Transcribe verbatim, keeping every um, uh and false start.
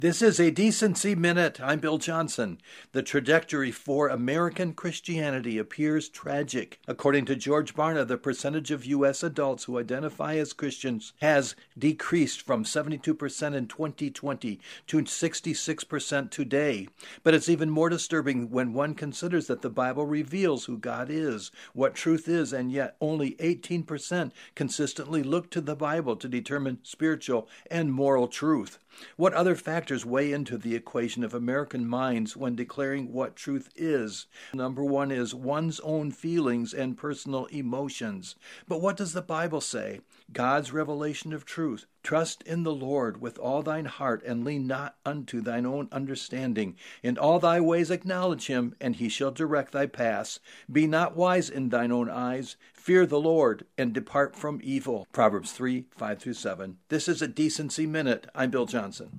This is a Decency Minute. I'm Bill Johnson. The trajectory for American Christianity appears tragic. According to George Barna, the percentage of U S adults who identify as Christians has decreased from seventy-two percent in twenty twenty to sixty-six percent today. But it's even more disturbing when one considers that the Bible reveals who God is, what truth is, and yet only eighteen percent consistently look to the Bible to determine spiritual and moral truth. What other factors weigh into the equation of American minds when declaring what truth is? Number one is one's own feelings and personal emotions. But what does the Bible say? God's revelation of truth. Trust in the Lord with all thine heart, and lean not unto thine own understanding. In all thy ways acknowledge him, and he shall direct thy paths. Be not wise in thine own eyes. Fear the Lord, and depart from evil. Proverbs three, five through seven. This is a Decency Minute. I'm Bill Johnson.